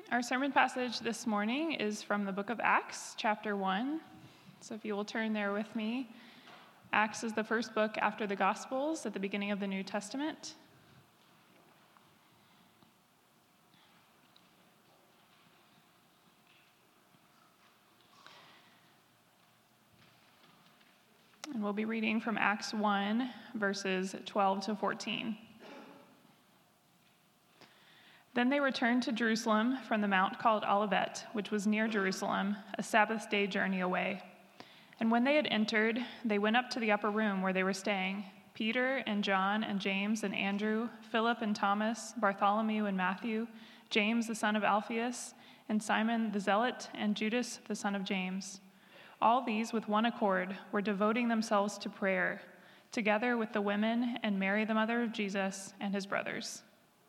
Our sermon passage this morning is from the book of Acts, chapter 1. So if you will turn there with me. Acts is the first book after the Gospels at the beginning of the New Testament. And we'll be reading from Acts 1, verses 12 to 14. Then they returned to Jerusalem from the mount called Olivet, which was near Jerusalem, a Sabbath day journey away. And when they had entered, they went up to the upper room where they were staying, Peter and John and James and Andrew, Philip and Thomas, Bartholomew and Matthew, James the son of Alphaeus, and Simon the Zealot, and Judas the son of James. All these with one accord were devoting themselves to prayer, together with the women and Mary the mother of Jesus and his brothers.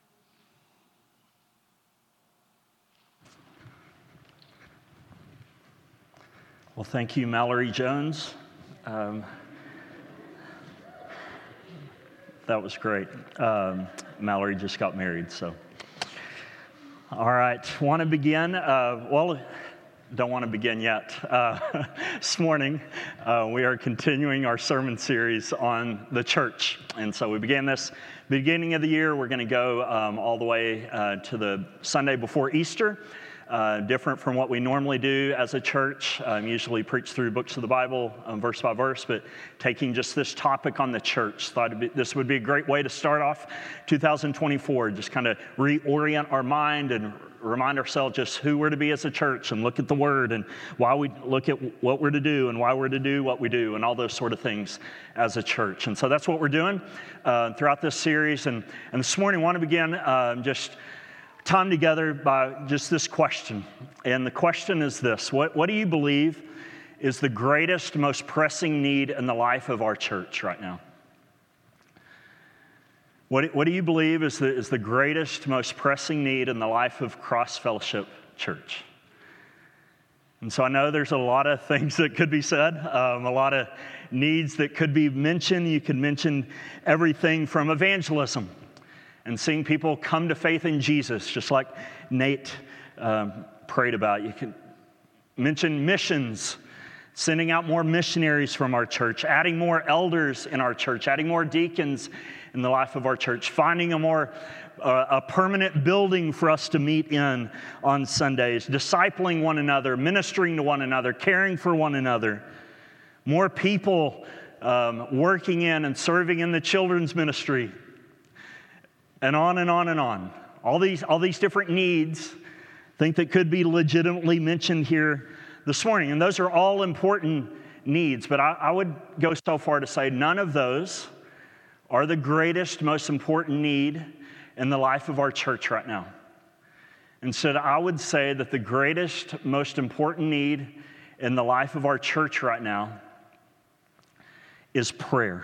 Well, thank you, Mallory Jones. That was great. Mallory just got married, so. All right, want to begin? Don't want to begin yet. This morning, we are continuing our sermon series on the church. And so we began this beginning of the year. We're going to go all the way to the Sunday before Easter. Different from what we normally do as a church. Usually preach through books of the Bible, verse by verse, but taking just this topic on the church. Thought this would be a great way to start off 2024, just kind of reorient our mind and remind ourselves just who we're to be as a church and look at the Word and why we look at what we're to do and why we're to do what we do and all those sort of things as a church. And so that's what we're doing throughout this series. And this morning I want to begin just time together by just this question. And the question is this: what do you believe is the greatest, most pressing need in the life of our church right now? What do you believe is the greatest, most pressing need in the life of Cross Fellowship Church? And so I know there's a lot of things that could be said, a lot of needs that could be mentioned. You could mention everything from evangelism and seeing people come to faith in Jesus, just like Nate prayed about. You can mention missions, sending out more missionaries from our church, adding more elders in our church, adding more deacons in the life of our church, finding a permanent building for us to meet in on Sundays, discipling one another, ministering to one another, caring for one another, more people working in and serving in the children's ministry, and on and on and on. All these different needs, I think, that could be legitimately mentioned here this morning. And those are all important needs, but I would go so far to say none of those are the greatest, most important need in the life of our church right now. Instead, I would say that the greatest, most important need in the life of our church right now is prayer.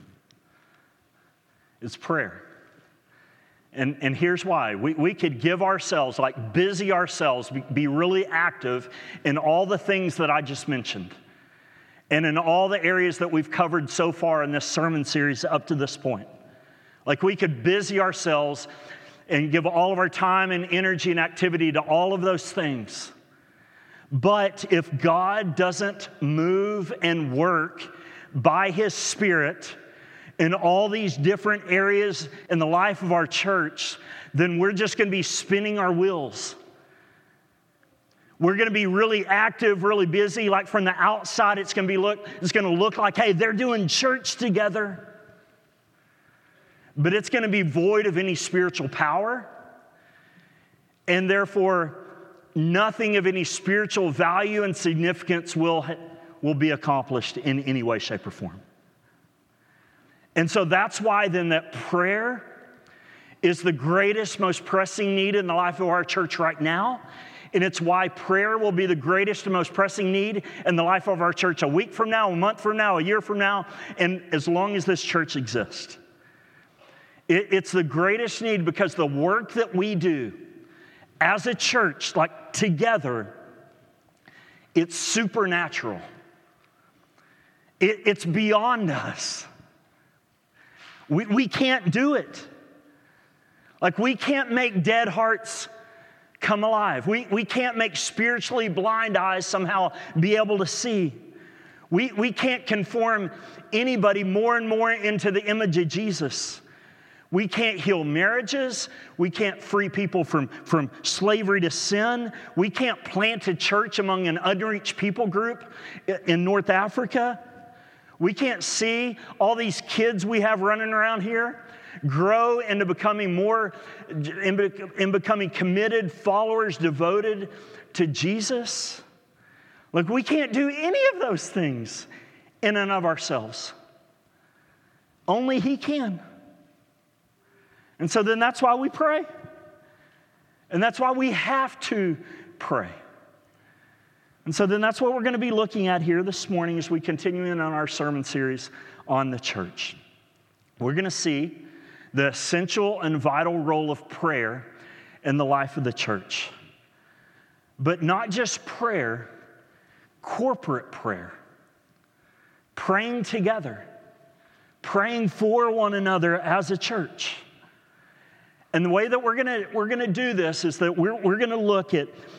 It's prayer. And here's why. We could give ourselves, busy ourselves, be really active in all the things that I just mentioned, and in all the areas that we've covered so far in this sermon series up to this point. We could busy ourselves and give all of our time and energy and activity to all of those things. But if God doesn't move and work by His Spirit in all these different areas in the life of our church, then we're just going to be spinning our wheels. We're going to be really active, really busy. From the outside, it's going to look like, hey, they're doing church together. But it's going to be void of any spiritual power, and therefore nothing of any spiritual value and significance will be accomplished in any way, shape, or form. And so that's why then that prayer is the greatest, most pressing need in the life of our church right now. And it's why prayer will be the greatest and most pressing need in the life of our church a week from now, a month from now, a year from now, and as long as this church exists. It's the greatest need because the work that we do as a church, together, it's supernatural. It's beyond us. We can't do it. We can't make dead hearts come alive. We can't make spiritually blind eyes somehow be able to see. We can't conform anybody more and more into the image of Jesus. We can't heal marriages. We can't free people from slavery to sin. We can't plant a church among an unreached people group in North Africa. We can't see all these kids we have running around here grow into becoming becoming committed followers devoted to Jesus. Look, we can't do any of those things in and of ourselves. Only He can. And so then that's why we pray. And that's why we have to pray. And so then that's what we're going to be looking at here this morning as we continue in on our sermon series on the church. We're going to see the essential and vital role of prayer in the life of the church. But not just prayer, corporate prayer. Praying together. Praying for one another as a church. And the way that we're gonna do this is that we're gonna look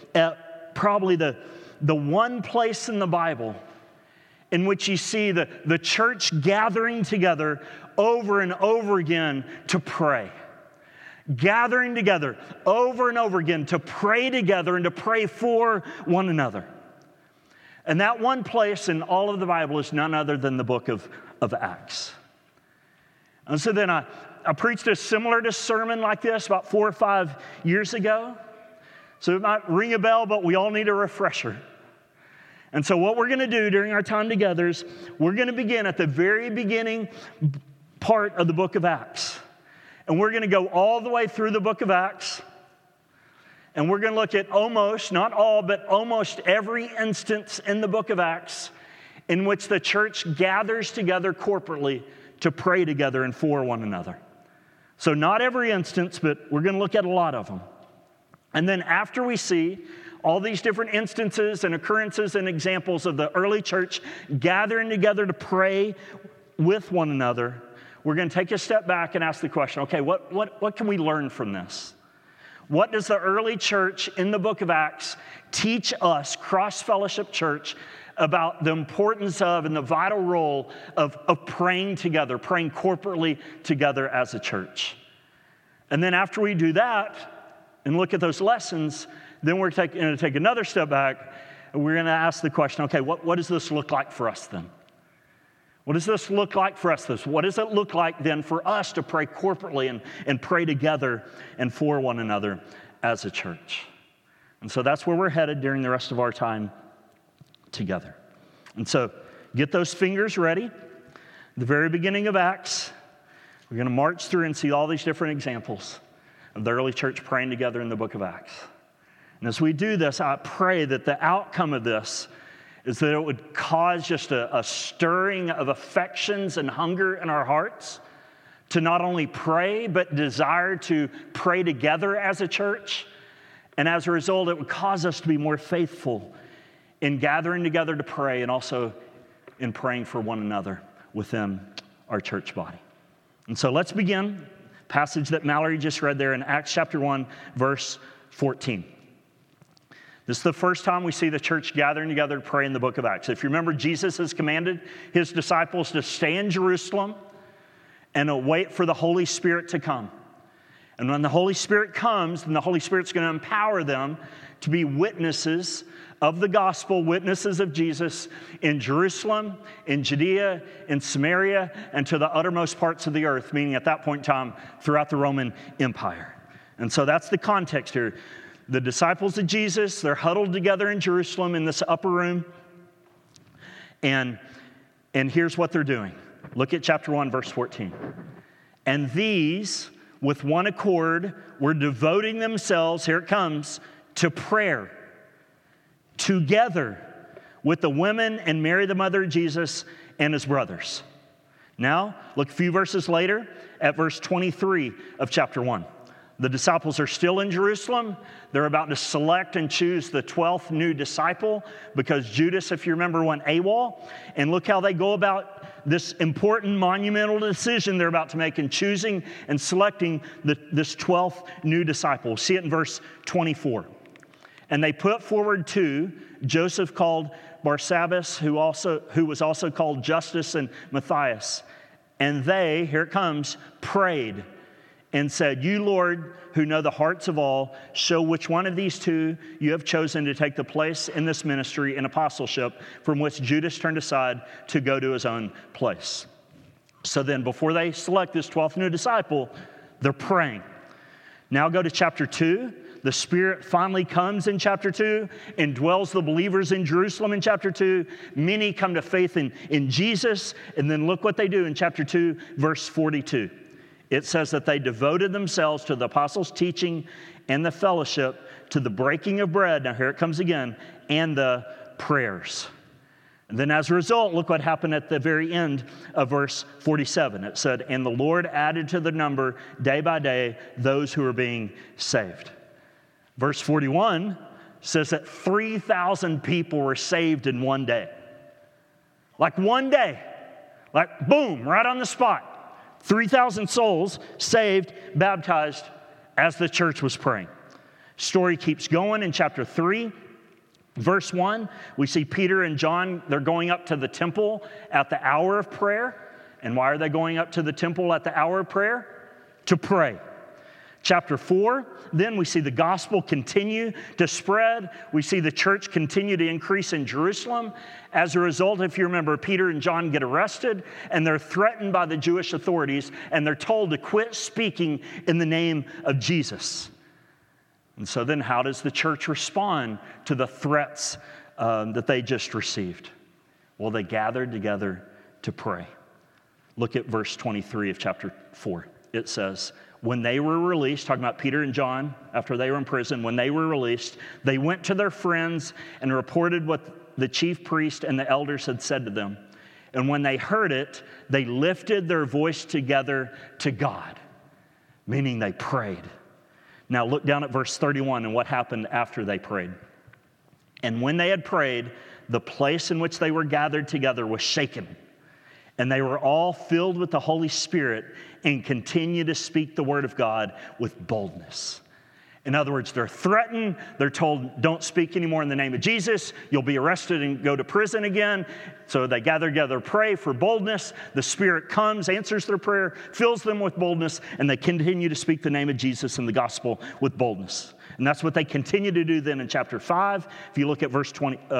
at probably the one place in the Bible in which you see the church gathering together over and over again to pray. Gathering together over and over again to pray together and to pray for one another. And that one place in all of the Bible is none other than the book of Acts. And so then I preached a similar sermon like this about 4 or 5 years ago. So it might ring a bell, but we all need a refresher. And so what we're going to do during our time together is we're going to begin at the very beginning part of the book of Acts. And we're going to go all the way through the book of Acts. And we're going to look at almost, not all, but almost every instance in the book of Acts in which the church gathers together corporately to pray together and for one another. So not every instance, but we're going to look at a lot of them. And then after we see all these different instances and occurrences and examples of the early church gathering together to pray with one another, we're going to take a step back and ask the question, okay, what can we learn from this? What does the early church in the book of Acts teach us, Cross Fellowship Church, about the importance of and the vital role of praying together, praying corporately together as a church? And then after we do that and look at those lessons, then we're going to take another step back and we're going to ask the question, okay, what does this look like for us then? What does this look like for us? What does it look like then for us to pray corporately and pray together and for one another as a church? And so that's where we're headed during the rest of our time together. And so get those fingers ready. The very beginning of Acts, we're going to march through and see all these different examples of the early church praying together in the book of Acts. And as we do this, I pray that the outcome of this is that it would cause just a stirring of affections and hunger in our hearts to not only pray, but desire to pray together as a church. And as a result, it would cause us to be more faithful in gathering together to pray and also in praying for one another within our church body. And so let's begin. Passage that Mallory just read there in Acts chapter 1, verse 14. This is the first time we see the church gathering together to pray in the book of Acts. If you remember, Jesus has commanded his disciples to stay in Jerusalem and wait for the Holy Spirit to come. And when the Holy Spirit comes, then the Holy Spirit's going to empower them to be witnesses of the gospel, witnesses of Jesus in Jerusalem, in Judea, in Samaria, and to the uttermost parts of the earth, meaning at that point in time, throughout the Roman Empire. And so that's the context here. The disciples of Jesus, they're huddled together in Jerusalem in this upper room. And here's what they're doing. Look at chapter 1, verse 14. And these, with one accord, were devoting themselves, here it comes, to prayer, together with the women and Mary, the mother of Jesus, and his brothers. Now, look a few verses later at verse 23 of chapter 1. The disciples are still in Jerusalem. They're about to select and choose the 12th new disciple because Judas, if you remember, went AWOL. And look how they go about this important monumental decision they're about to make in choosing and selecting this 12th new disciple. We'll see it in verse 24. And they put forward 2, Joseph called Barsabbas, who was also called Justus, and Matthias. And they, here it comes, prayed and said, "You, Lord, who know the hearts of all, show which one of these 2 you have chosen to take the place in this ministry and apostleship from which Judas turned aside to go to his own place." So then, before they select this 12th new disciple, they're praying. Now go to chapter 2. The Spirit finally comes in chapter 2 and dwells the believers in Jerusalem in chapter 2. Many come to faith in Jesus. And then look what they do in chapter 2, verse 42. It says that they devoted themselves to the apostles' teaching and the fellowship, to the breaking of bread, now here it comes again, and the prayers. And then as a result, look what happened at the very end of verse 47. It said, "And the Lord added to the number day by day those who were being saved." Verse 41 says that 3,000 people were saved in one day. Like one day. Like boom, right on the spot. 3,000 souls saved, baptized as the church was praying. Story keeps going in chapter 3. Verse 1, we see Peter and John, they're going up to the temple at the hour of prayer. And why are they going up to the temple at the hour of prayer? To pray. Chapter 4, then we see the gospel continue to spread. We see the church continue to increase in Jerusalem. As a result, if you remember, Peter and John get arrested and they're threatened by the Jewish authorities and they're told to quit speaking in the name of Jesus. And so then how does the church respond to the threats that they just received? Well, they gathered together to pray. Look at verse 23 of chapter 4. It says, "When they were released," talking about Peter and John, after they were in prison, when they were released, they went to their friends and reported what the chief priest and the elders had said to them. And when they heard it, they lifted their voice together to God, meaning they prayed. Now look down at verse 31 and what happened after they prayed. "And when they had prayed, the place in which they were gathered together was shaken. And they were all filled with the Holy Spirit and continued to speak the word of God with boldness." In other words, they're threatened. They're told, don't speak anymore in the name of Jesus. You'll be arrested and go to prison again. So they gather together, pray for boldness. The Spirit comes, answers their prayer, fills them with boldness, and they continue to speak the name of Jesus and the gospel with boldness. And that's what they continue to do then in chapter 5. If you look at verse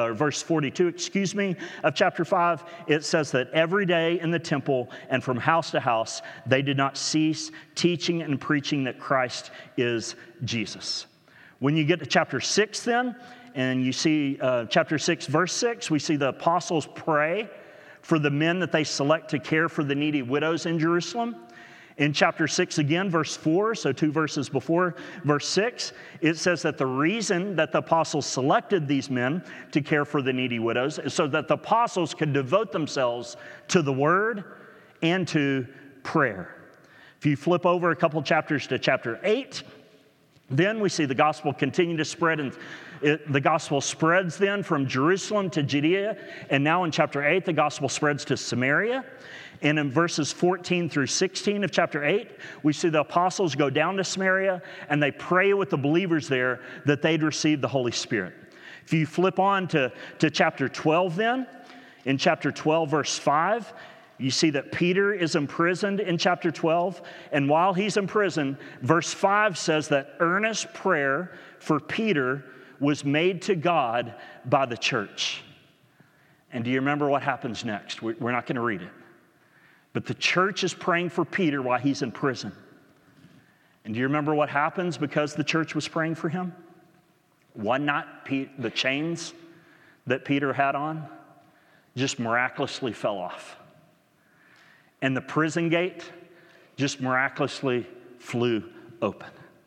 42, of chapter 5, it says that every day in the temple and from house to house, they did not cease teaching and preaching that Christ is Jesus. When you get to chapter 6 then, and you see chapter 6, verse 6, we see the apostles pray for the men that they select to care for the needy widows in Jerusalem. In chapter 6 again, verse 4, so 2 verses before verse 6, it says that the reason that the apostles selected these men to care for the needy widows is so that the apostles could devote themselves to the word and to prayer. If you flip over a couple chapters to chapter 8, then we see the gospel continue to spread, and the gospel spreads then from Jerusalem to Judea, and now in chapter 8, the gospel spreads to Samaria. And in verses 14 through 16 of chapter 8, we see the apostles go down to Samaria and they pray with the believers there that they'd receive the Holy Spirit. If you flip on to chapter 12 then, in chapter 12, verse 5, you see that Peter is imprisoned in chapter 12. And while he's in prison, verse 5 says that earnest prayer for Peter was made to God by the church. And do you remember what happens next? We're not going to read it. But the church is praying for Peter while he's in prison. And do you remember what happens because the church was praying for him? One night, the chains that Peter had on just miraculously fell off. And the prison gate just miraculously flew open.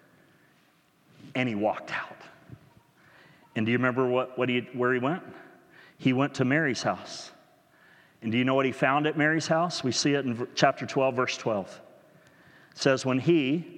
And he walked out. And do you remember where he went? He went to Mary's house. And do you know what he found at Mary's house? We see it in chapter 12, verse 12. It says, when he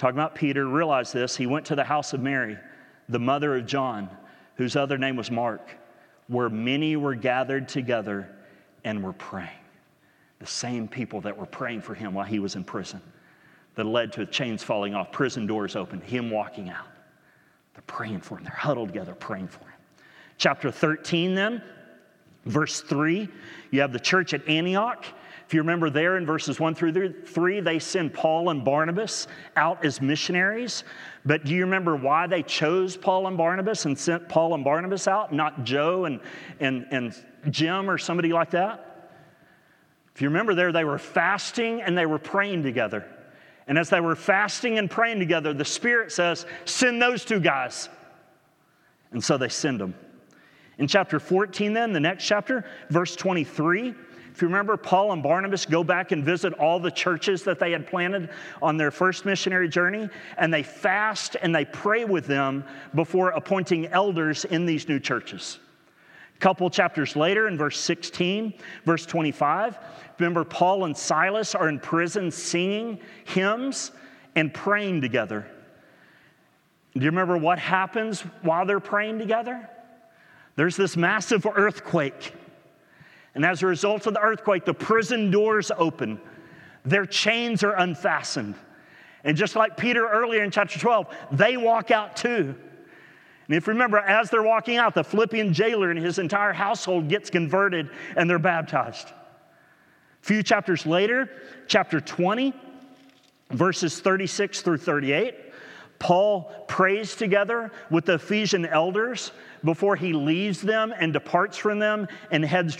talking about Peter, realized this. He went to the house of Mary, the mother of John, whose other name was Mark, where many were gathered together and were praying. The same people that were praying for him while he was in prison, that led to chains falling off, prison doors open, him walking out. They're praying for him. They're huddled together praying for him. Chapter 13 then, verse 3, you have the church at Antioch. If you remember there in verses 1 through 3, they send Paul and Barnabas out as missionaries. But do you remember why they chose Paul and Barnabas and sent Paul and Barnabas out, not Joe and Jim or somebody like that? If you remember there, they were fasting and they were praying together. And as they were fasting and praying together, the Spirit says, send those two guys. And so they send them. In chapter 14 then, the next chapter, verse 23, if you remember, Paul and Barnabas go back and visit all the churches that they had planted on their first missionary journey, and they fast and they pray with them before appointing elders in these new churches. A couple chapters later, in verse 16, verse 25, remember Paul and Silas are in prison singing hymns and praying together. Do you remember what happens while they're praying together? There's this massive earthquake. And as a result of the earthquake, the prison doors open. Their chains are unfastened. And just like Peter earlier in chapter 12, they walk out too. And if you remember, as they're walking out, the Philippian jailer and his entire household gets converted and they're baptized. A few chapters later, chapter 20, verses 36 through 38, Paul prays together with the Ephesian elders before he leaves them and departs from them and heads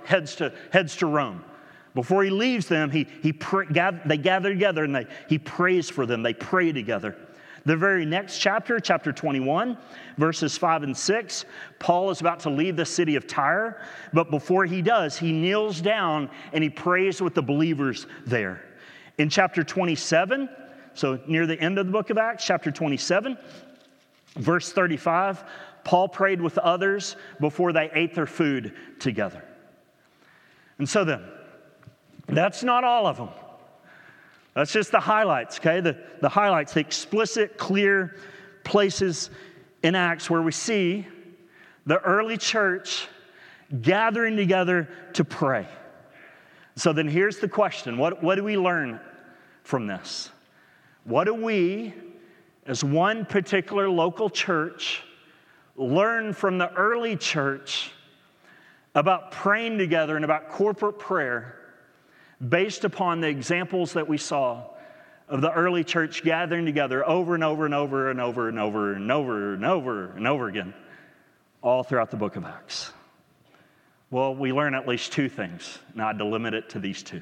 to Rome. Before he leaves them, they gather together and he prays for them. They pray together. The very next chapter, chapter 21, verses 5 and 6, Paul is about to leave the city of Tyre, but before he does, he kneels down and he prays with the believers there. In chapter 27, so near the end of the book of Acts, chapter 27, verse 35, Paul prayed with others before they ate their food together. And so then, that's not all of them. That's just the highlights, okay? The highlights, the explicit, clear places in Acts where we see the early church gathering together to pray. So then here's the question. What do we learn from this? What do we, as one particular local church, learn from the early church about praying together and about corporate prayer based upon the examples that we saw of the early church gathering together over and over and over and over and over and over and over and over again, all throughout the book of Acts? Well, we learn at least two things, and I had to limit it to these two.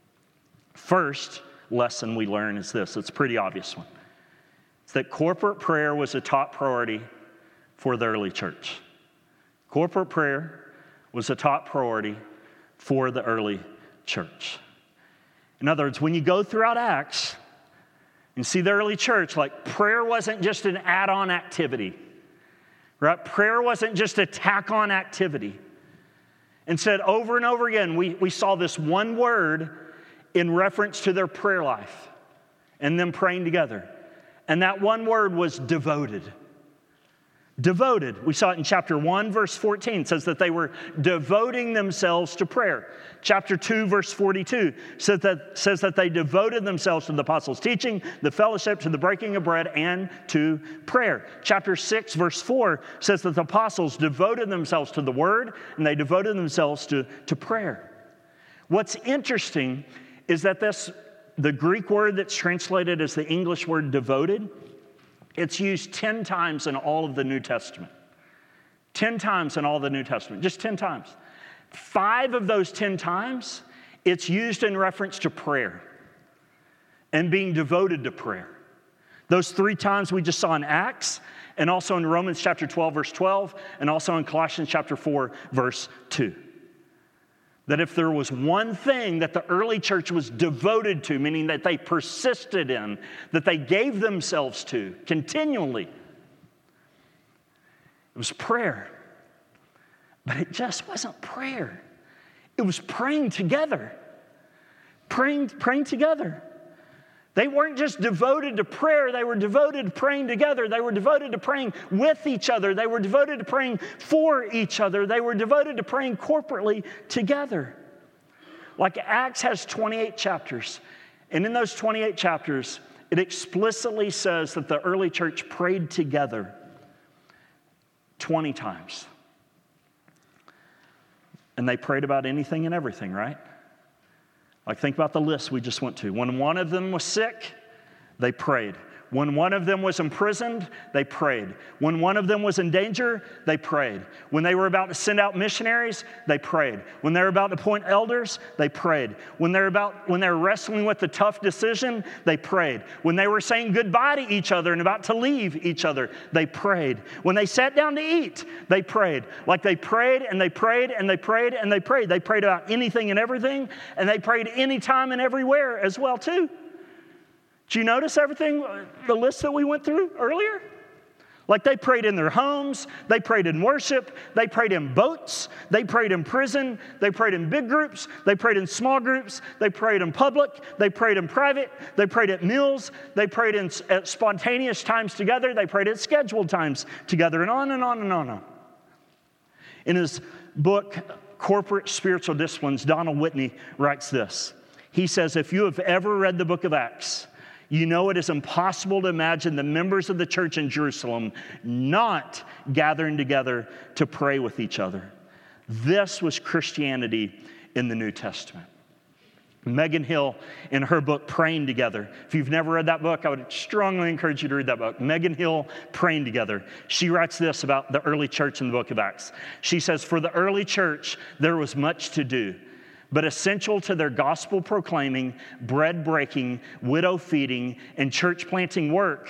First lesson we learn is this. It's a pretty obvious one. It's that corporate prayer was a top priority for the early church. Corporate prayer was a top priority for the early church. In other words, when you go throughout Acts and see the early church, like prayer wasn't just an add-on activity, right? Prayer wasn't just a tack-on activity. Instead, over and over again, we saw this one word in reference to their prayer life and them praying together. And that one word was devoted. Devoted. We saw it in chapter 1, verse 14. It says that they were devoting themselves to prayer. Chapter 2, verse 42 says that they devoted themselves to the apostles' teaching, the fellowship, to the breaking of bread, and to prayer. Chapter 6, verse 4 says that the apostles devoted themselves to the word, and they devoted themselves to prayer. What's interesting is that the Greek word that's translated as the English word devoted, it's used 10 times in all of the New Testament. 10 times in all the New Testament, just 10 times. 5 of those 10 times, it's used in reference to prayer and being devoted to prayer. Those 3 times we just saw in Acts, and also in Romans chapter 12, verse 12, and also in Colossians chapter 4, verse 2. That if there was one thing that the early church was devoted to, meaning that they persisted in, that they gave themselves to continually, it was prayer. But it just wasn't prayer. It was praying together. Praying together. They weren't just devoted to prayer, they were devoted to praying together. They were devoted to praying with each other. They were devoted to praying for each other. They were devoted to praying corporately together. Like Acts has 28 chapters, and in those 28 chapters, it explicitly says that the early church prayed together 20 times. And they prayed about anything and everything, right? Like, think about the list we just went to. When one of them was sick, they prayed. When one of them was imprisoned, they prayed. When one of them was in danger, they prayed. When they were about to send out missionaries, they prayed. When they were about to appoint elders, they prayed. When they were wrestling with the tough decision, they prayed. When they were saying goodbye to each other and about to leave each other, they prayed. When they sat down to eat, they prayed. Like, they prayed and they prayed and they prayed and they prayed. They prayed about anything and everything, and they prayed anytime and everywhere as well too. Did you notice everything, the list that we went through earlier? Like, they prayed in their homes, they prayed in worship, they prayed in boats, they prayed in prison, they prayed in big groups, they prayed in small groups, they prayed in public, they prayed in private, they prayed at meals, they prayed at spontaneous times together, they prayed at scheduled times together, and on and on and on and on. In his book, Corporate Spiritual Disciplines, Donald Whitney writes this. He says, if you have ever read the book of Acts, you know it is impossible to imagine the members of the church in Jerusalem not gathering together to pray with each other. This was Christianity in the New Testament. Megan Hill, in her book, Praying Together. If you've never read that book, I would strongly encourage you to read that book. Megan Hill, Praying Together. She writes this about the early church in the book of Acts. She says, for the early church, there was much to do. But essential to their gospel proclaiming, bread breaking, widow feeding, and church planting work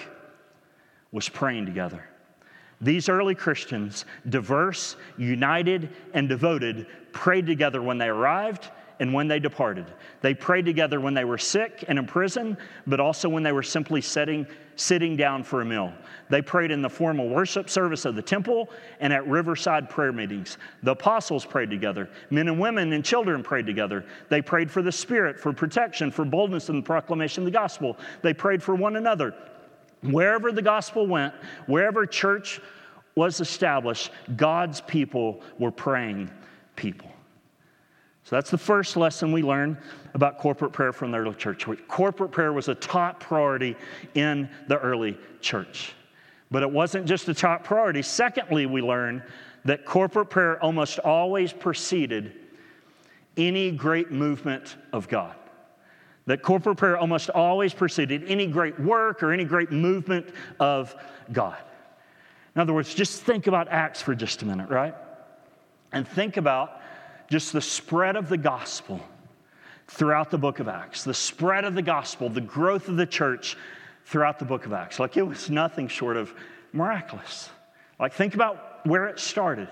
was praying together. These early Christians, diverse, united, and devoted, prayed together when they arrived and when they departed. They prayed together when they were sick and in prison, but also when they were simply sitting down for a meal. They prayed in the formal worship service of the temple and at riverside prayer meetings. The apostles prayed together. Men and women and children prayed together. They prayed for the Spirit, for protection, for boldness in the proclamation of the gospel. They prayed for one another. Wherever the gospel went, wherever church was established, God's people were praying people. So that's the first lesson we learned about corporate prayer from the early church. Corporate prayer was a top priority in the early church. But it wasn't just a top priority. Secondly, we learned that corporate prayer almost always preceded any great movement of God. That corporate prayer almost always preceded any great work or any great movement of God. In other words, just think about Acts for just a minute, right? And think about just the spread of the gospel throughout the book of Acts. The spread of the gospel, the growth of the church throughout the book of Acts. Like, it was nothing short of miraculous. Like, think about where it started.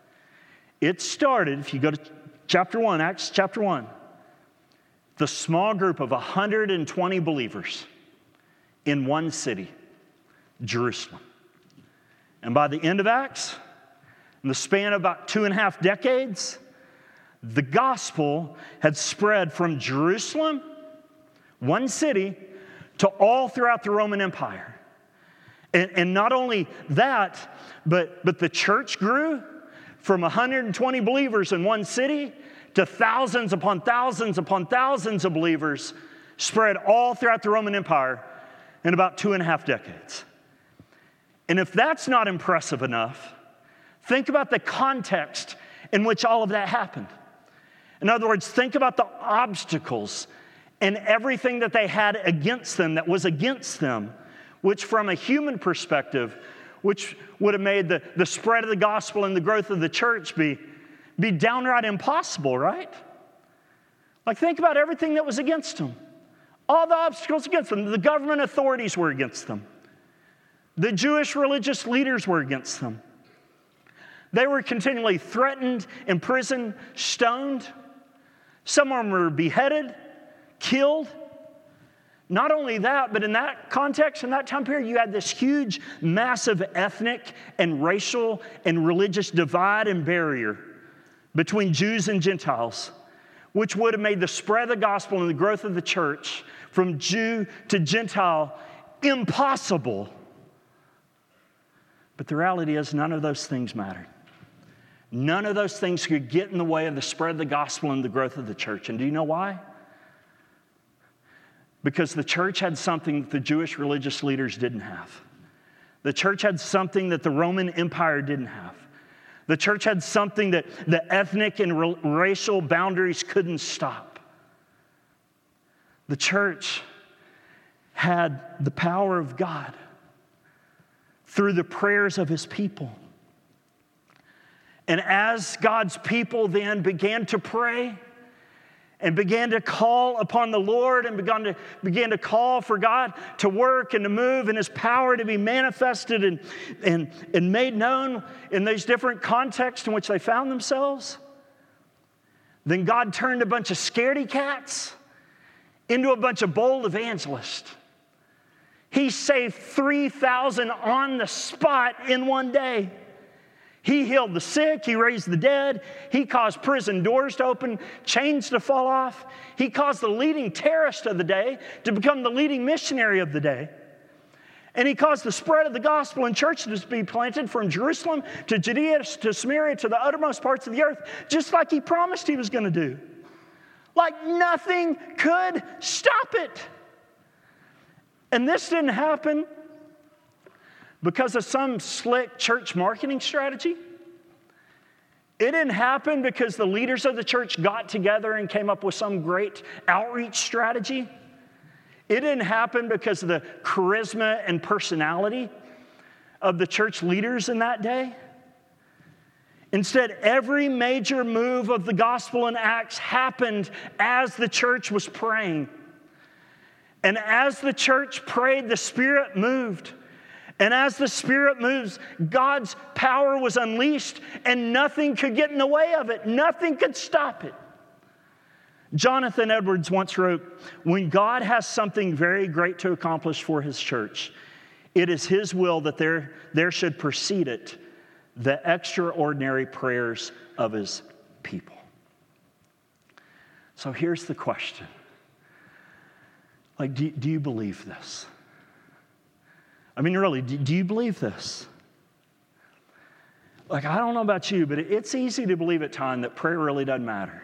It started, if you go to chapter 1, Acts chapter 1, the small group of 120 believers in one city, Jerusalem. And by the end of Acts, in the span of about 2.5 decades, the gospel had spread from Jerusalem, one city, to all throughout the Roman Empire. And not only that, but the church grew from 120 believers in one city to thousands upon thousands upon thousands of believers spread all throughout the Roman Empire in about 2.5 decades. And if that's not impressive enough, think about the context in which all of that happened. In other words, think about the obstacles and everything that they had against them, that was against them, which from a human perspective, which would have made the spread of the gospel and the growth of the church be downright impossible, right? Like, think about everything that was against them. All the obstacles against them. The government authorities were against them. The Jewish religious leaders were against them. They were continually threatened, imprisoned, stoned. Some of them were beheaded, killed. Not only that, but in that context, in that time period, you had this huge, massive ethnic and racial and religious divide and barrier between Jews and Gentiles, which would have made the spread of the gospel and the growth of the church from Jew to Gentile, impossible. But the reality is, none of those things mattered. None of those things could get in the way of the spread of the gospel and the growth of the church. And do you know why? Because the church had something that the Jewish religious leaders didn't have. The church had something that the Roman Empire didn't have. The church had something that the ethnic and racial boundaries couldn't stop. The church had the power of God through the prayers of His people. And as God's people then began to pray and began to call upon the Lord and began to call for God to work and to move and His power to be manifested and made known in these different contexts in which they found themselves, then God turned a bunch of scaredy cats into a bunch of bold evangelists. He saved 3,000 on the spot in one day. He healed the sick. He raised the dead. He caused prison doors to open, chains to fall off. He caused the leading terrorist of the day to become the leading missionary of the day. And He caused the spread of the gospel and churches to be planted from Jerusalem to Judea to Samaria to the uttermost parts of the earth, just like He promised He was going to do. Like nothing could stop it. And this didn't happen because of some slick church marketing strategy. It didn't happen because the leaders of the church got together and came up with some great outreach strategy. It didn't happen because of the charisma and personality of the church leaders in that day. Instead, every major move of the gospel in Acts happened as the church was praying. And as the church prayed, the Spirit moved. And as the Spirit moves, God's power was unleashed, and nothing could get in the way of it. Nothing could stop it. Jonathan Edwards once wrote, "When God has something very great to accomplish for His church, it is His will that there should precede it the extraordinary prayers of His people." So here's the question. Like, do you believe this? I mean, really, do you believe this? Like, I don't know about you, but it's easy to believe at times that prayer really doesn't matter.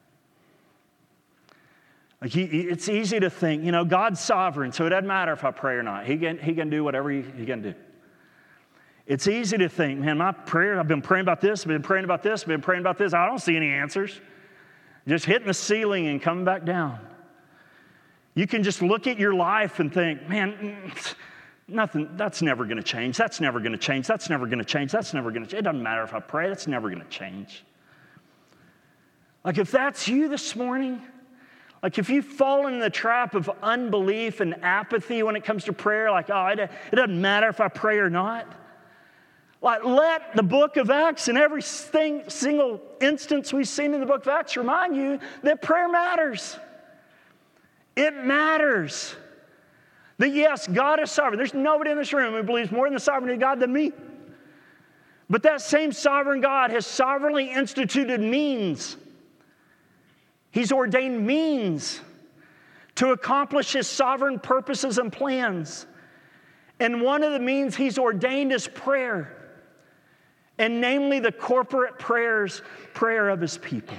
Like, it's easy to think, God's sovereign, so it doesn't matter if I pray or not. He can do whatever he can do. It's easy to think, man, my prayer, I've been praying about this, I've been praying about this, I've been praying about this. I don't see any answers. Just hitting the ceiling and coming back down. You can just look at your life and think, man, nothing, that's never going to change. That's never going to change. That's never going to change. That's never going to change. It doesn't matter if I pray. That's never going to change. Like, if that's you this morning, like if you've fallen in the trap of unbelief and apathy when it comes to prayer, like, it doesn't matter if I pray or not. Like, let the book of Acts and every single instance we've seen in the book of Acts remind you that prayer matters. It matters. That yes, God is sovereign. There's nobody in this room who believes more in the sovereignty of God than me. But that same sovereign God has sovereignly instituted means. He's ordained means to accomplish His sovereign purposes and plans. And one of the means He's ordained is prayer. And namely the corporate prayer of His people.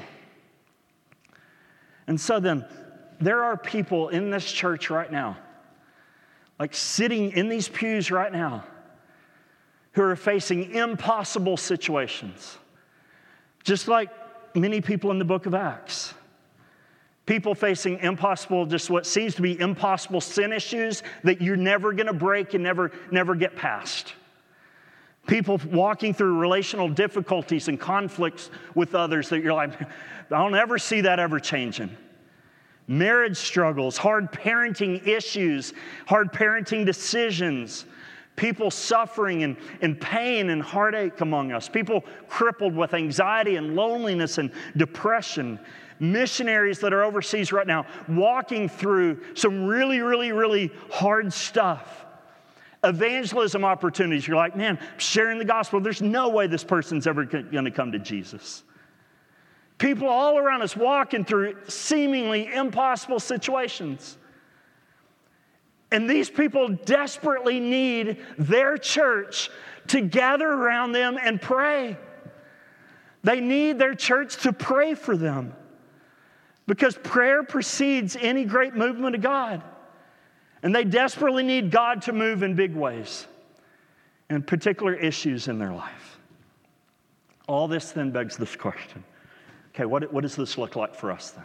And so then, there are people in this church right now, like sitting in these pews right now, who are facing impossible situations. Just like many people in the book of Acts. People facing impossible, just what seems to be impossible sin issues that you're never going to break and never get past. People walking through relational difficulties and conflicts with others that you're like, I'll never see that ever changing. Marriage struggles, hard parenting issues, hard parenting decisions, people suffering and pain and heartache among us, people crippled with anxiety and loneliness and depression, missionaries that are overseas right now walking through some really, really, really hard stuff. Evangelism opportunities. You're like, man, sharing the gospel. There's no way this person's ever going to come to Jesus. People all around us walking through seemingly impossible situations. And these people desperately need their church to gather around them and pray. They need their church to pray for them, because prayer precedes any great movement of God. And they desperately need God to move in big ways, in particular issues in their life. All this then begs this question. Okay, what does this look like for us then?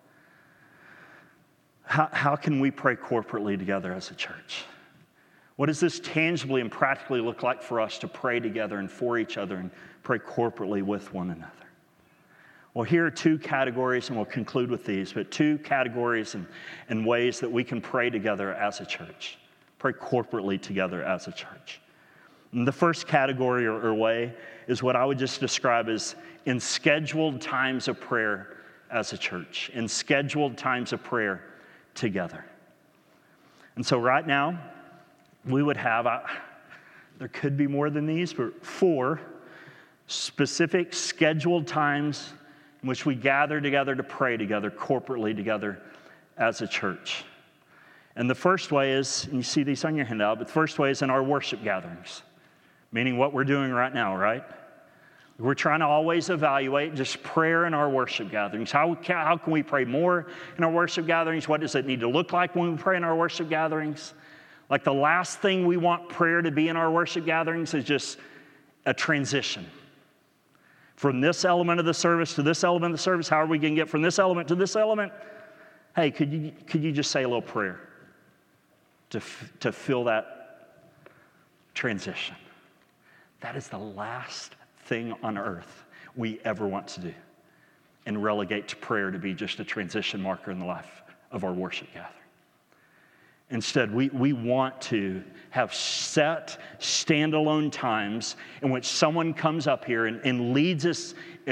How can we pray corporately together as a church? What does this tangibly and practically look like for us to pray together and for each other and pray corporately with one another? Well, here are two categories, and we'll conclude with these, but two categories and ways that we can pray together as a church, pray corporately together as a church. And the first category or way is what I would just describe as in scheduled times of prayer as a church, in scheduled times of prayer together. And so right now, we would have, there could be more than these, but 4 specific scheduled times in which we gather together to pray together, corporately together as a church. And the first way is, and you see these on your handout, but the first way is in our worship gatherings, meaning what we're doing right now, right? We're trying to always evaluate just prayer in our worship gatherings. How can we pray more in our worship gatherings? What does it need to look like when we pray in our worship gatherings? Like the last thing we want prayer to be in our worship gatherings is just a transition. From this element of the service to this element of the service, how are we going to get from this element to this element? Hey, could you just say a little prayer to fill that transition? That is the last thing on earth we ever want to do, and relegate to prayer to be just a transition marker in the life of our worship gathering. Instead, we want to have set, standalone times in which someone comes up here and leads us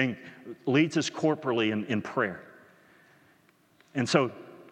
corporally in prayer. And so,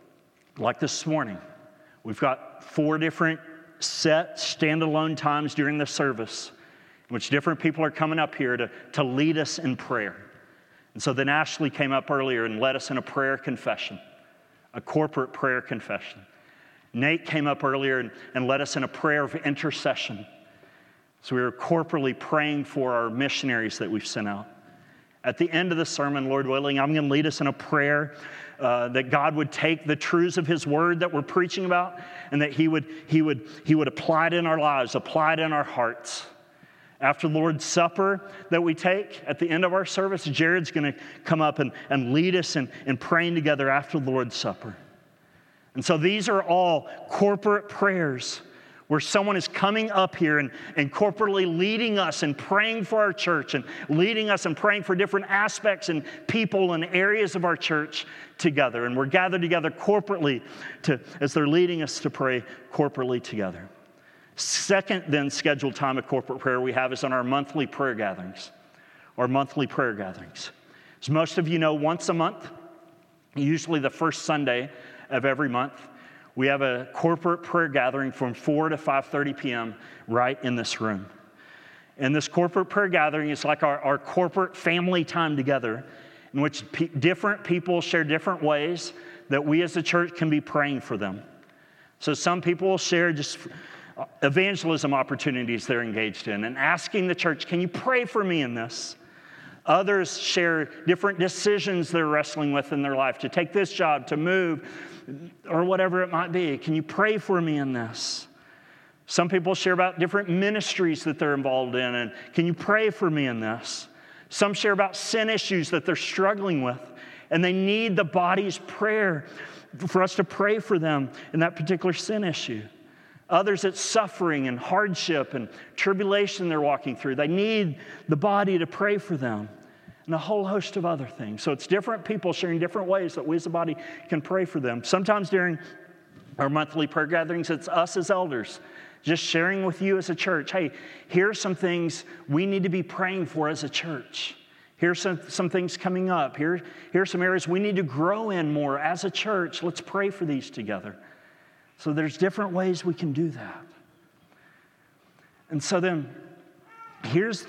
like this morning, we've got 4 different set, standalone times during the service in which different people are coming up here to lead us in prayer. And so then Ashley came up earlier and led us in a prayer confession, a corporate prayer confession. Nate came up earlier and led us in a prayer of intercession. So we were corporately praying for our missionaries that we've sent out. At the end of the sermon, Lord willing, I'm going to lead us in a prayer that God would take the truths of His Word that we're preaching about, and that He would apply it in our lives, apply it in our hearts. After the Lord's Supper that we take at the end of our service, Jared's going to come up and lead us in praying together after the Lord's Supper. And so these are all corporate prayers where someone is coming up here and corporately leading us and praying for our church, and leading us and praying for different aspects and people and areas of our church together. And we're gathered together corporately as they're leading us to pray corporately together. Second then scheduled time of corporate prayer we have is on our monthly prayer gatherings. Our monthly prayer gatherings. As most of you know, once a month, usually the first Sunday of every month, we have a corporate prayer gathering from 4 to 5:30 p.m. right in this room. And this corporate prayer gathering is like our corporate family time together, in which different people share different ways that we as a church can be praying for them. So some people will share just evangelism opportunities they're engaged in and asking the church, can you pray for me in this? Others share different decisions they're wrestling with in their life, to take this job, to move, or whatever it might be. Can you pray for me in this? Some people share about different ministries that they're involved in, and can you pray for me in this? Some share about sin issues that they're struggling with, and they need the body's prayer for us to pray for them in that particular sin issue. Others, it's suffering and hardship and tribulation they're walking through. They need the body to pray for them, and a whole host of other things. So it's different people sharing different ways that we as a body can pray for them. Sometimes during our monthly prayer gatherings, it's us as elders just sharing with you as a church, hey, here's some things we need to be praying for as a church. Here's some things coming up. Here's some areas we need to grow in more as a church. Let's pray for these together. So there's different ways we can do that. And so then, here's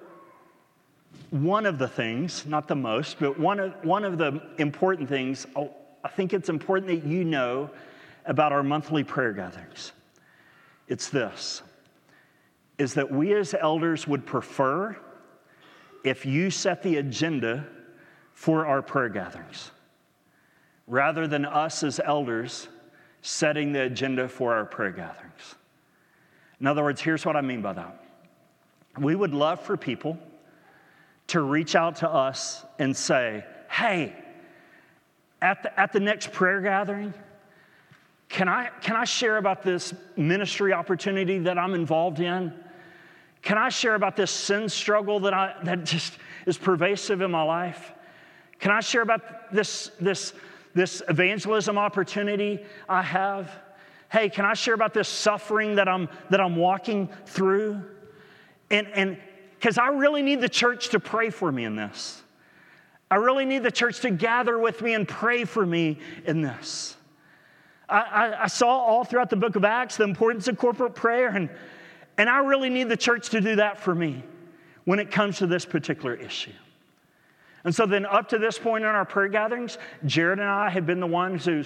one of the things, not the most, but one of the important things. I think it's important that you know about our monthly prayer gatherings. It's this, is that we as elders would prefer if you set the agenda for our prayer gatherings, rather than us as elders setting the agenda for our prayer gatherings. In other words, here's what I mean by that. We would love for people to reach out to us and say, hey, at the next prayer gathering, can I share about this ministry opportunity that I'm involved in? Can I share about this sin struggle that just is pervasive in my life? Can I share about this evangelism opportunity I have? Hey, can I share about this suffering that I'm walking through? And because I really need the church to pray for me in this. I really need the church to gather with me and pray for me in this. I saw all throughout the book of Acts the importance of corporate prayer, and I really need the church to do that for me when it comes to this particular issue. And so then up to this point in our prayer gatherings, Jared and I have been the ones who's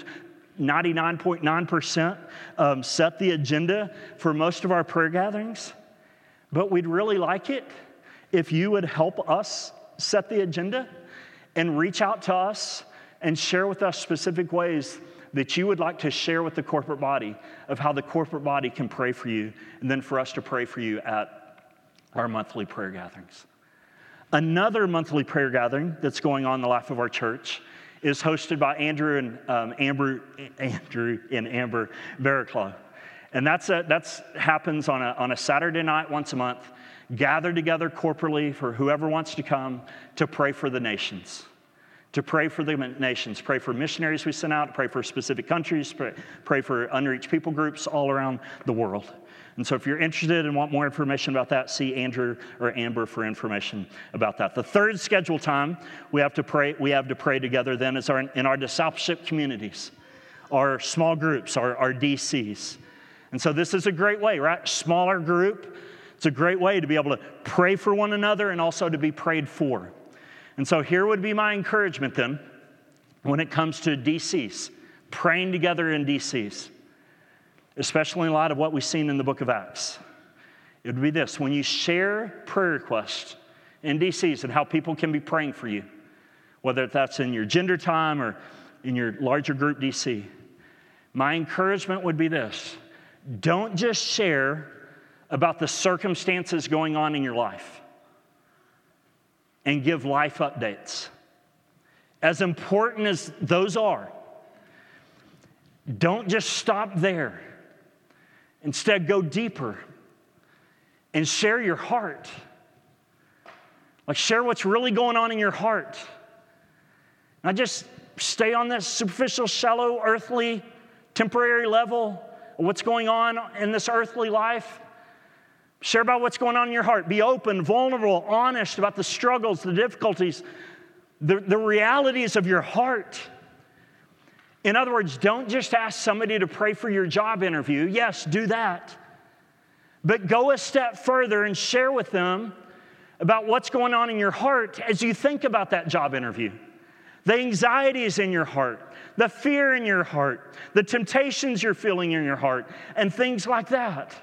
99.9% set the agenda for most of our prayer gatherings. But we'd really like it if you would help us set the agenda and reach out to us and share with us specific ways that you would like to share with the corporate body of how the corporate body can pray for you, and then for us to pray for you at our monthly prayer gatherings. Another monthly prayer gathering that's going on in the life of our church is hosted by Andrew and Amber Barraclough. And that's happens on a Saturday night once a month, gathered together corporately for whoever wants to come to pray for the nations. To pray for the nations, pray for missionaries we send out, pray for specific countries, pray for unreached people groups all around the world. And so if you're interested and want more information about that, see Andrew or Amber for information about that. The third scheduled time we have to pray together then is in our discipleship communities, our small groups, our DCs. And so this is a great way, right? Smaller group. It's a great way to be able to pray for one another and also to be prayed for. And so here would be my encouragement then when it comes to DCs, praying together in DCs, especially in light of what we've seen in the book of Acts. It would be this: when you share prayer requests in DCs and how people can be praying for you, whether that's in your gender time or in your larger group DC, my encouragement would be this: don't just share about the circumstances going on in your life and give life updates. As important as those are, don't just stop there. Instead, go deeper and share your heart. Like, share what's really going on in your heart. Not just stay on this superficial, shallow, earthly, temporary level of what's going on in this earthly life. Share about what's going on in your heart. Be open, vulnerable, honest about the struggles, the difficulties, the realities of your heart. In other words, don't just ask somebody to pray for your job interview. Yes, do that. But go a step further and share with them about what's going on in your heart as you think about that job interview. The anxieties in your heart, the fear in your heart, the temptations you're feeling in your heart, and things like that.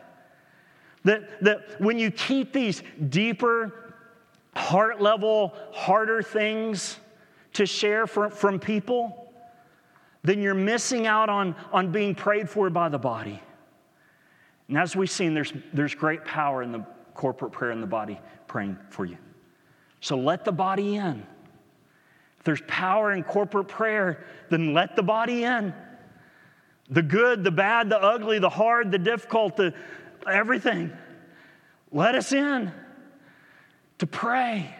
That when you keep these deeper, heart level, harder things to share from people, then you're missing out on being prayed for by the body. And as we've seen, there's great power in the corporate prayer in the body praying for you. So let the body in. If there's power in corporate prayer, then let the body in. The good, the bad, the ugly, the hard, the difficult, everything. Let us in to pray,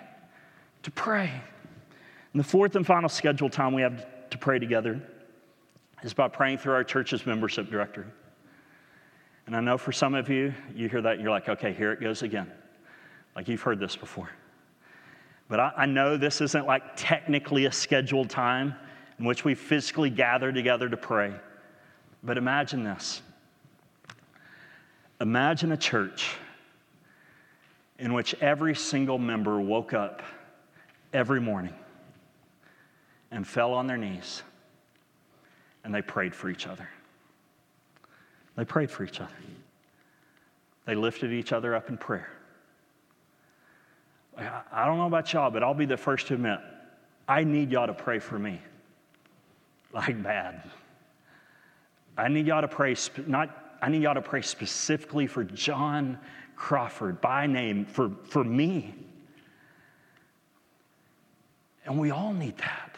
And the fourth and final scheduled time we have to pray together is by praying through our church's membership directory. And I know for some of you, you hear that and you're like, okay, here it goes again. Like you've heard this before. But I know this isn't like technically a scheduled time in which we physically gather together to pray. But imagine this. Imagine a church in which every single member woke up every morning and fell on their knees and they prayed for each other. They prayed for each other. They lifted each other up in prayer. I don't know about y'all, but I'll be the first to admit, I need y'all to pray for me. Like bad. I need y'all to pray, I need y'all to pray specifically for John Crawford by name, for me. And we all need that.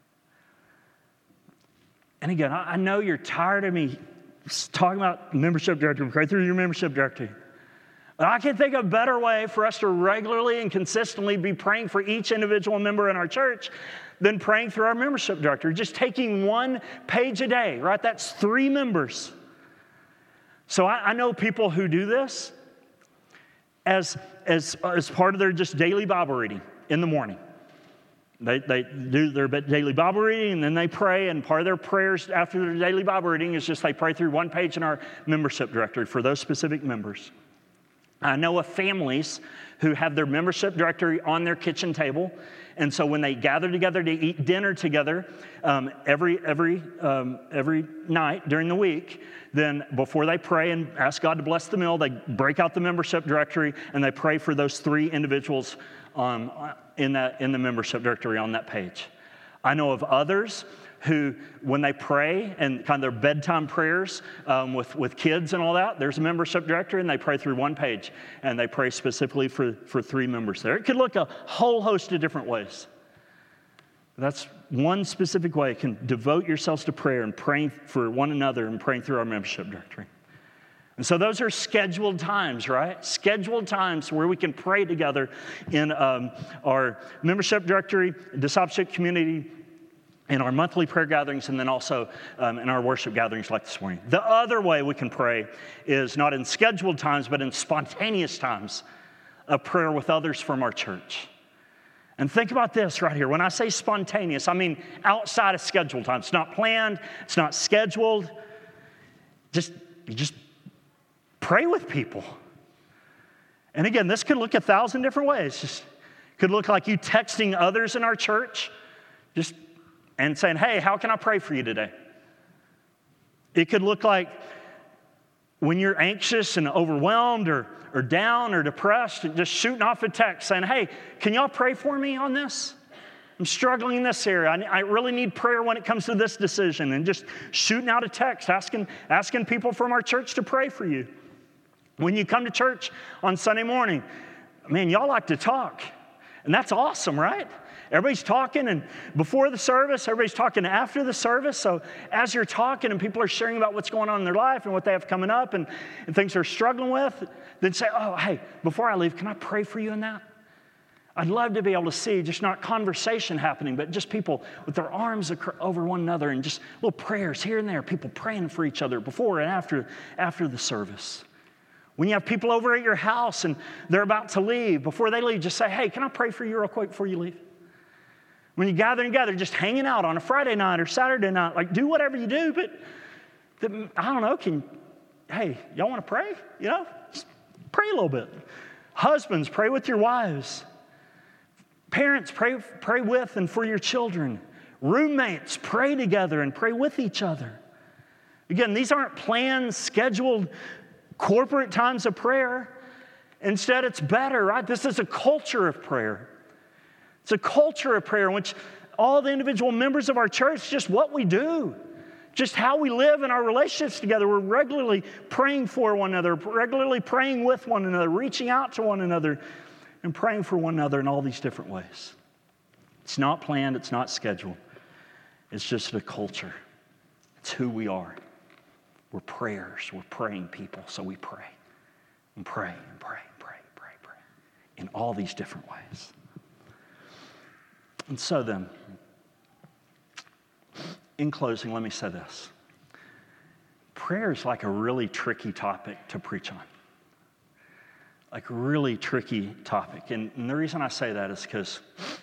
And again, I know you're tired of me talking about membership directory. Pray through your membership directory. But I can think of a better way for us to regularly and consistently be praying for each individual member in our church than praying through our membership directory. Just taking one page a day, right? That's 3 members. So I know people who do this as part of their just daily Bible reading in the morning. They do their daily Bible reading, and then they pray, and part of their prayers after their daily Bible reading is just they pray through one page in our membership directory for those specific members. I know of families who have their membership directory on their kitchen table, and so when they gather together to eat dinner together every night during the week, then before they pray and ask God to bless the meal, they break out the membership directory and they pray for those 3 individuals in the membership directory on that page. I know of others who, when they pray and kind of their bedtime prayers with kids and all that, there's a membership directory and they pray through one page and they pray specifically for 3 members there. It could look a whole host of different ways. That's one specific way. You can devote yourselves to prayer and praying for one another and praying through our membership directory. And so those are scheduled times, right? Scheduled times where we can pray together in our membership directory, discipleship community, in our monthly prayer gatherings, and then also in our worship gatherings like this morning. The other way we can pray is not in scheduled times, but in spontaneous times of prayer with others from our church. And think about this right here. When I say spontaneous, I mean outside of scheduled time. It's not planned. It's not scheduled. You just pray with people. And again, this could look 1,000 different ways. It could look like you texting others in our church and saying, hey, how can I pray for you today? It could look like when you're anxious and overwhelmed or down or depressed, just shooting off a text saying, hey, can y'all pray for me on this? I'm struggling in this area. I really need prayer when it comes to this decision. And just shooting out a text, asking people from our church to pray for you. When you come to church on Sunday morning, man, y'all like to talk. And that's awesome, right? Everybody's talking, and before the service, everybody's talking after the service. So as you're talking and people are sharing about what's going on in their life and what they have coming up and things they're struggling with, then say, oh, hey, before I leave, can I pray for you in that? I'd love to be able to see just not conversation happening, but just people with their arms over one another and just little prayers here and there, people praying for each other before and after the service. When you have people over at your house and they're about to leave, before they leave, just say, hey, can I pray for you real quick before you leave? When you gather together, just hanging out on a Friday night or Saturday night, like do whatever you do, but I don't know, hey, y'all want to pray? Just pray a little bit. Husbands, pray with your wives. Parents, pray with and for your children. Roommates, pray together and pray with each other. Again, these aren't planned, scheduled, corporate times of prayer. Instead, it's better, right? This is a culture of prayer. It's a culture of prayer in which all the individual members of our church, just what we do, just how we live in our relationships together. We're regularly praying for one another, regularly praying with one another, reaching out to one another, and praying for one another in all these different ways. It's not planned. It's not scheduled. It's just a culture. It's who we are. We're prayers. We're praying people, so we pray and pray and pray and pray and pray and pray in all these different ways. And so then, in closing, let me say this. Prayer is like a really tricky topic to preach on. Like a really tricky topic. And the reason I say that is because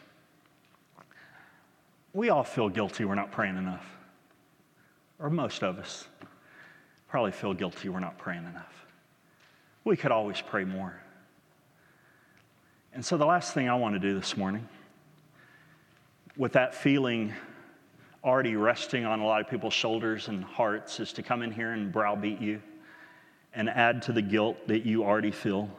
we all feel guilty we're not praying enough. Or most of us probably feel guilty we're not praying enough. We could always pray more. And so the last thing I want to do this morning, with that feeling already resting on a lot of people's shoulders and hearts, is to come in here and browbeat you and add to the guilt that you already feel.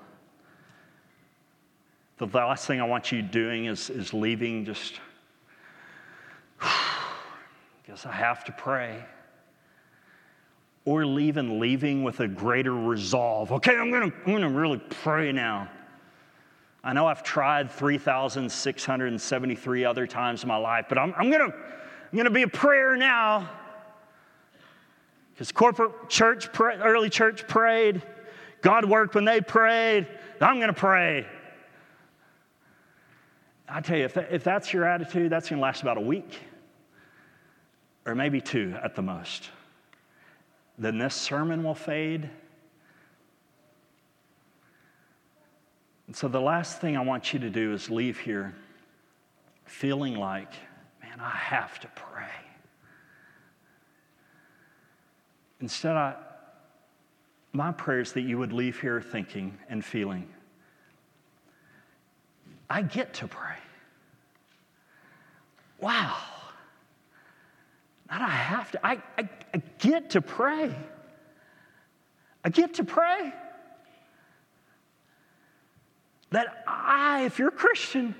The last thing I want you doing is leaving just, guess I have to pray. Or leaving with a greater resolve. Okay, I'm gonna really pray now. I know I've tried 3,673 other times in my life, but I'm gonna be a prayer now. Because corporate church, early church prayed. God worked when they prayed. I'm gonna pray. I tell you, if that's your attitude, that's gonna last about a week. Or maybe 2 at the most. Then this sermon will fade. And so the last thing I want you to do is leave here feeling like, man, I have to pray. Instead, my prayer is that you would leave here thinking and feeling, I get to pray. Wow. Not I have to. I get to pray. I get to pray. That if you're a Christian,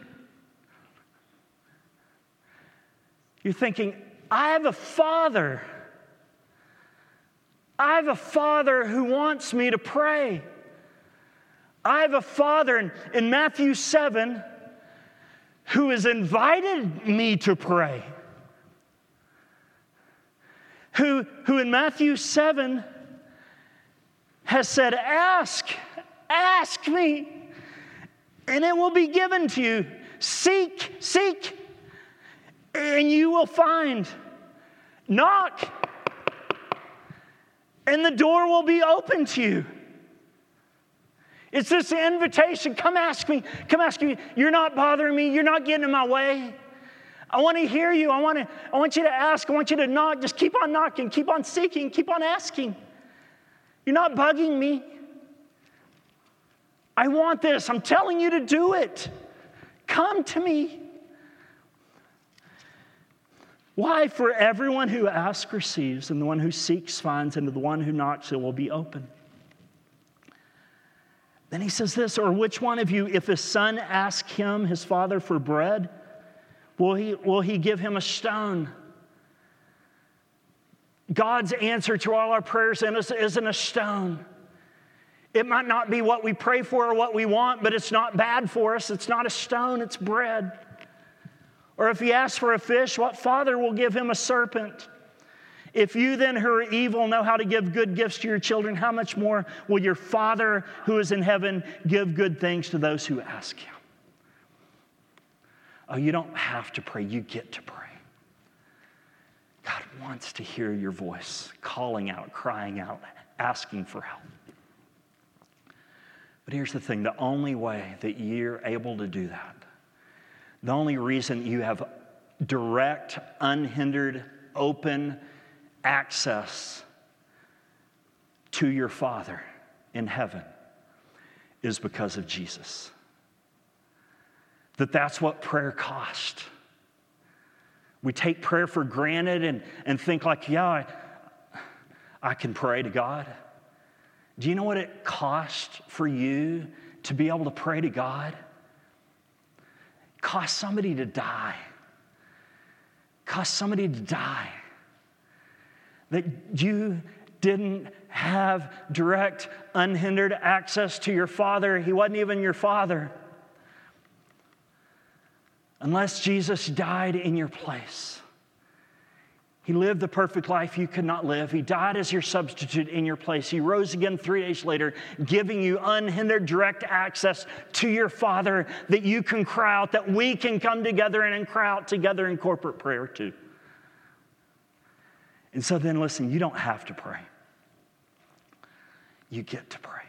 you're thinking, I have a Father. I have a Father who wants me to pray. I have a Father in Matthew 7 who has invited me to pray. Who in Matthew 7 has said, ask me, and it will be given to you. Seek, and you will find. Knock, and the door will be open to you. It's this invitation. Come ask me. You're not bothering me. You're not getting in my way. I want to hear you. I want you to ask. I want you to knock. Just keep on knocking. Keep on seeking. Keep on asking. You're not bugging me. I want this. I'm telling you to do it. Come to me. Why? For everyone who asks receives, and the one who seeks finds, and to the one who knocks it will be open. Then he says this, or which one of you, if his son asks him, his father, for bread, will he give him a stone? God's answer to all our prayers isn't a stone. It might not be what we pray for or what we want, but it's not bad for us. It's not a stone, it's bread. Or if he asks for a fish, what father will give him a serpent? If you then who are evil know how to give good gifts to your children, how much more will your Father who is in heaven give good things to those who ask him? Oh, you don't have to pray. You get to pray. God wants to hear your voice, calling out, crying out, asking for help. But here's the thing. The only way that you're able to do that, the only reason you have direct, unhindered, open access to your Father in heaven is because of Jesus. That's what prayer cost. We take prayer for granted and think like, yeah, I can pray to God. Do you know what it cost for you to be able to pray to God? It cost somebody to die. It cost somebody to die. That you didn't have direct, unhindered access to your Father. He wasn't even your Father. Unless Jesus died in your place. He lived the perfect life you could not live. He died as your substitute in your place. He rose again 3 days later, giving you unhindered direct access to your Father that you can cry out, that we can come together and cry out together in corporate prayer too. And so then listen, you don't have to pray. You get to pray.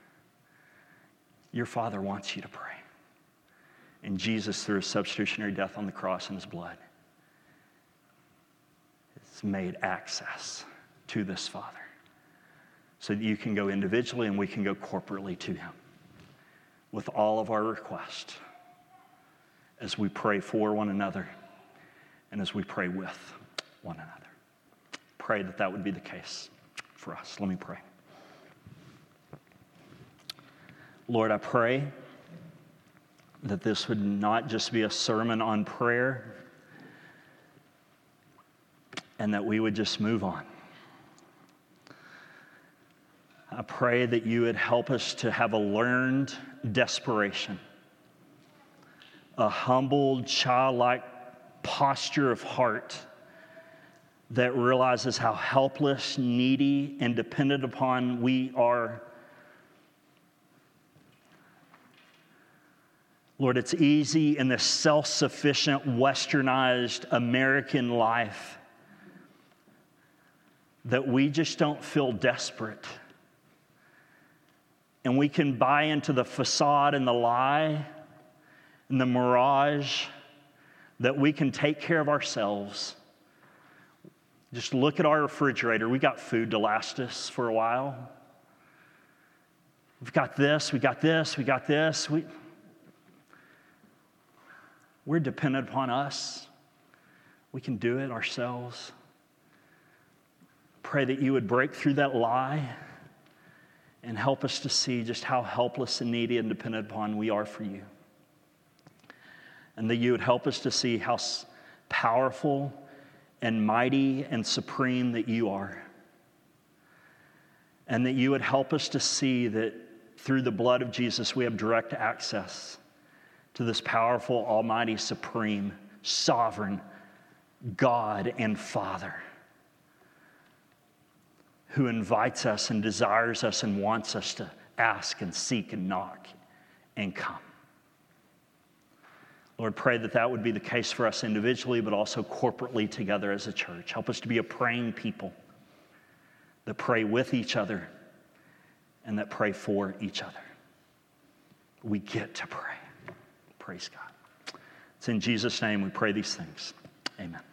Your Father wants you to pray. And Jesus, through his substitutionary death on the cross and his blood, has made access to this Father so that you can go individually and we can go corporately to him with all of our requests as we pray for one another and as we pray with one another. Pray that would be the case for us. Let me pray. Lord, I pray that this would not just be a sermon on prayer and that we would just move on. I pray that you would help us to have a learned desperation, a humbled, childlike posture of heart that realizes how helpless, needy, and dependent upon we are. Lord, it's easy in this self-sufficient, westernized American life that we just don't feel desperate. And we can buy into the facade and the lie and the mirage that we can take care of ourselves. Just look at our refrigerator. We got food to last us for a while. We've got this, we got this, we got this. We're dependent upon us. We can do it ourselves. Pray that you would break through that lie and help us to see just how helpless and needy and dependent upon we are for you. And that you would help us to see how powerful and mighty and supreme that you are. And that you would help us to see that through the blood of Jesus we have direct access to this powerful, almighty, supreme, sovereign God and Father who invites us and desires us and wants us to ask and seek and knock and come. Lord, pray that that would be the case for us individually, but also corporately together as a church. Help us to be a praying people that pray with each other and that pray for each other. We get to pray. Praise God. It's in Jesus' name we pray these things. Amen.